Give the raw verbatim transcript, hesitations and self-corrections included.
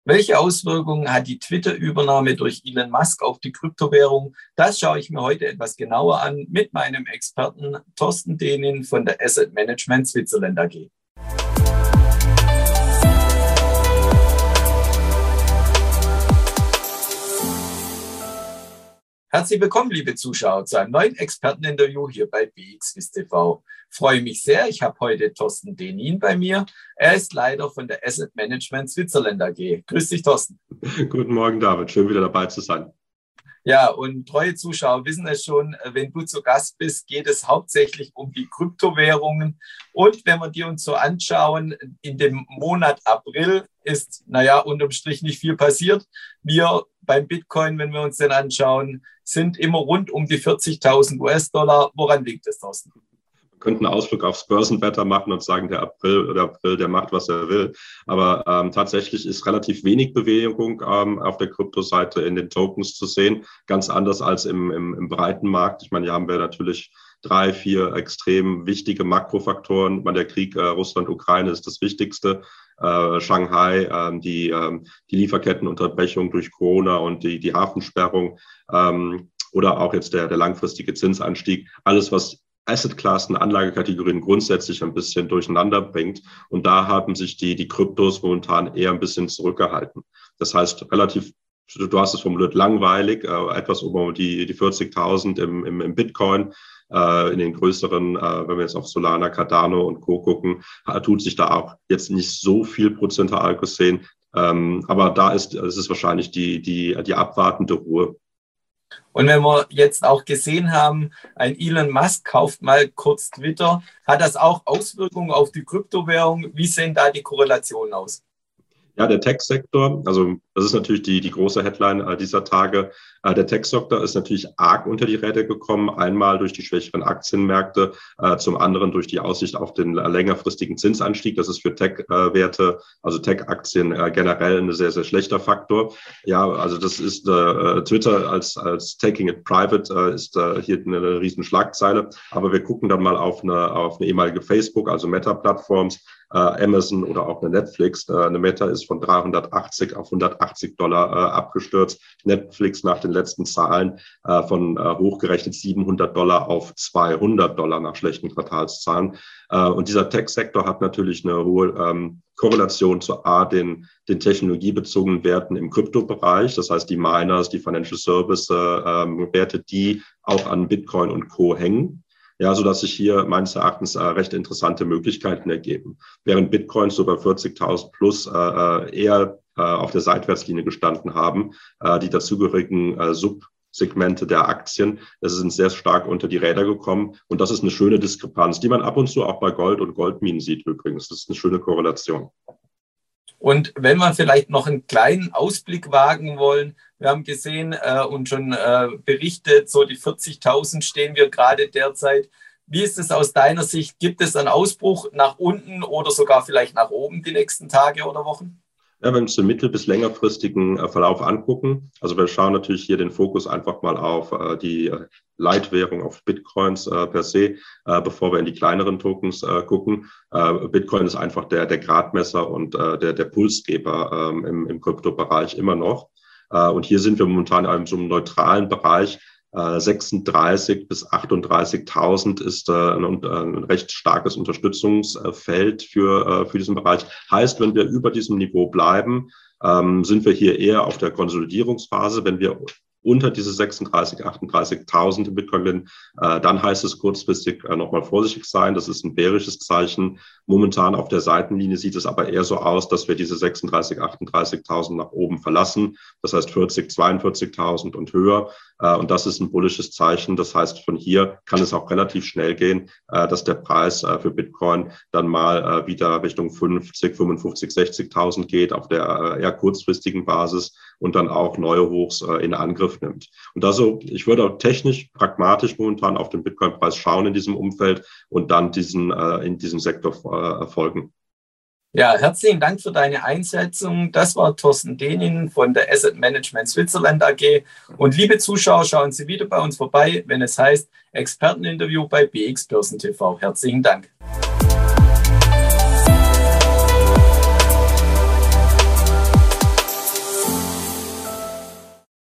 Welche Auswirkungen hat die Twitter-Übernahme durch Elon Musk auf die Kryptowährung? Das schaue ich mir heute etwas genauer an mit meinem Experten Thorsten Dehnin von der Asset Management Switzerland A G. Herzlich willkommen, liebe Zuschauer, zu einem neuen Experteninterview hier bei B X Swiss T V. Ich freue mich sehr, ich habe heute Thorsten Dehnin bei mir. Er ist Leiter von der Asset Management Switzerland A G. Grüß dich, Thorsten. Guten Morgen, David. Schön, wieder dabei zu sein. Ja, und treue Zuschauer wissen es schon, wenn du zu Gast bist, geht es hauptsächlich um die Kryptowährungen. Und wenn wir die uns so anschauen, in dem Monat April ist, naja, unterm Strich nicht viel passiert. Wir beim Bitcoin, wenn wir uns den anschauen, sind immer rund um die vierzigtausend US-Dollar. Woran liegt es, Thorsten? Wir könnten einen Ausflug aufs Börsenwetter machen und sagen, der April, der April, der macht, was er will. Aber ähm, tatsächlich ist relativ wenig Bewegung ähm, auf der Kryptoseite in den Tokens zu sehen. Ganz anders als im, im, im breiten Markt. Ich meine, hier haben wir natürlich drei, vier extrem wichtige Makrofaktoren. Ich meine, der Krieg äh, Russland-Ukraine ist das Wichtigste. Äh, Shanghai, äh, die, äh, die Lieferkettenunterbrechung durch Corona und die, die Hafensperrung ähm, oder auch jetzt der, der langfristige Zinsanstieg. Alles, was Assetklassen, Anlagekategorien grundsätzlich ein bisschen durcheinander bringt. Und da haben sich die, die Kryptos momentan eher ein bisschen zurückgehalten. Das heißt, relativ, du hast es formuliert, langweilig, äh, etwas um die, die vierzigtausend im, im, im Bitcoin. Äh, in den größeren, äh, wenn wir jetzt auf Solana, Cardano und Co. gucken, tut sich da auch jetzt nicht so viel prozentual gesehen. Ähm, aber da ist, es ist wahrscheinlich die, die, die abwartende Ruhe. Und wenn wir jetzt auch gesehen haben, ein Elon Musk kauft mal kurz Twitter, hat das auch Auswirkungen auf die Kryptowährung? Wie sehen da die Korrelationen aus? Ja, der Tech-Sektor, also das ist natürlich die, die große Headline äh, dieser Tage. Äh, der Tech-Sektor ist natürlich arg unter die Räder gekommen, einmal durch die schwächeren Aktienmärkte, äh, zum anderen durch die Aussicht auf den äh, längerfristigen Zinsanstieg. Das ist für Tech-Werte, also Tech-Aktien äh, generell ein sehr, sehr schlechter Faktor. Ja, also das ist äh, Twitter als, als Taking it Private äh, ist äh, hier eine, eine riesen Schlagzeile. Aber wir gucken dann mal auf eine, auf eine ehemalige Facebook, also Meta-Plattforms, äh, Amazon oder auch eine Netflix. Äh, eine Meta ist von dreihundertachtzig auf hundertachtzig Dollar äh, abgestürzt. Netflix nach den letzten Zahlen äh, von äh, hochgerechnet siebenhundert Dollar auf zweihundert Dollar nach schlechten Quartalszahlen. Äh, und dieser Tech-Sektor hat natürlich eine hohe ähm, Korrelation zu A, den, den technologiebezogenen Werten im Kryptobereich. Das heißt, die Miners, die Financial Service äh, Werte, die auch an Bitcoin und Co. hängen. Ja, so dass sich hier meines Erachtens äh, recht interessante Möglichkeiten ergeben. Während Bitcoins so bei vierzigtausend plus äh, eher äh, auf der Seitwärtslinie gestanden haben, äh, die dazugehörigen äh, Subsegmente der Aktien, das sind sehr stark unter die Räder gekommen. Und das ist eine schöne Diskrepanz, die man ab und zu auch bei Gold und Goldminen sieht übrigens. Das ist eine schöne Korrelation. Und wenn wir vielleicht noch einen kleinen Ausblick wagen wollen, wir haben gesehen äh, und schon äh, berichtet, so die vierzigtausend stehen wir gerade derzeit. Wie ist es aus deiner Sicht? Gibt es einen Ausbruch nach unten oder sogar vielleicht nach oben die nächsten Tage oder Wochen? Ja, wenn wir uns den mittel- bis längerfristigen äh, Verlauf angucken, also wir schauen natürlich hier den Fokus einfach mal auf äh, die äh, Leitwährung, auf Bitcoins äh, per se, äh, bevor wir in die kleineren Tokens äh, gucken. Äh, Bitcoin ist einfach der, der Gradmesser und äh, der, der Pulsgeber ähm, im, im Kryptobereich immer noch. Äh, und hier sind wir momentan in einem so einem neutralen Bereich. sechsunddreißig bis achtunddreißigtausend ist äh, ein, ein recht starkes Unterstützungsfeld für, äh, für diesen Bereich. Heißt, wenn wir über diesem Niveau bleiben, ähm, sind wir hier eher auf der Konsolidierungsphase. Wenn wir unter diese sechsunddreißig, achtunddreißigtausend im Bitcoin gehen, äh, dann heißt es kurzfristig äh, nochmal vorsichtig sein. Das ist ein bärisches Zeichen. Momentan auf der Seitenlinie sieht es aber eher so aus, dass wir diese sechsunddreißig, achtunddreißigtausend nach oben verlassen. Das heißt vierzig, zweiundvierzigtausend und höher. Äh, und das ist ein bullisches Zeichen. Das heißt, von hier kann es auch relativ schnell gehen, äh, dass der Preis äh, für Bitcoin dann mal äh, wieder Richtung fünfzig, fünfundfünfzig, sechzigtausend geht auf der äh, eher kurzfristigen Basis und dann auch neue Hochs äh, in Angriff nimmt. Und also, ich würde auch technisch, pragmatisch momentan auf den Bitcoin-Preis schauen in diesem Umfeld und dann diesen, äh, in diesem Sektor äh, folgen. Ja, herzlichen Dank für deine Einschätzung. Das war Thorsten Dehnin von der Asset Management Switzerland A G. Und liebe Zuschauer, schauen Sie wieder bei uns vorbei, wenn es heißt Experteninterview bei B X Börsen T V. Herzlichen Dank.